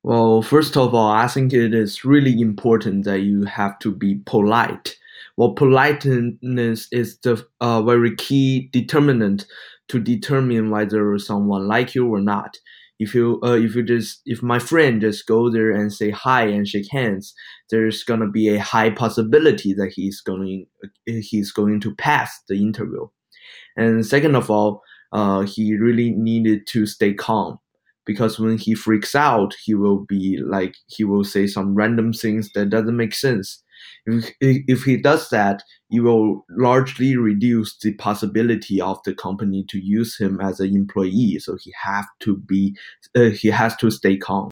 Well, first of all, I think it is really important that you have to be polite. Well, politeness is the very key determinant to determine whether someone like you or not. If my friend just go there and say hi and shake hands, there's gonna be a high possibility that he's going to pass the interview. And second of all, he really needed to stay calm because when he freaks out, he will say some random things that doesn't make sense. If he does that, it will largely reduce the possibility of the company to use him as an employee. So he has to stay calm.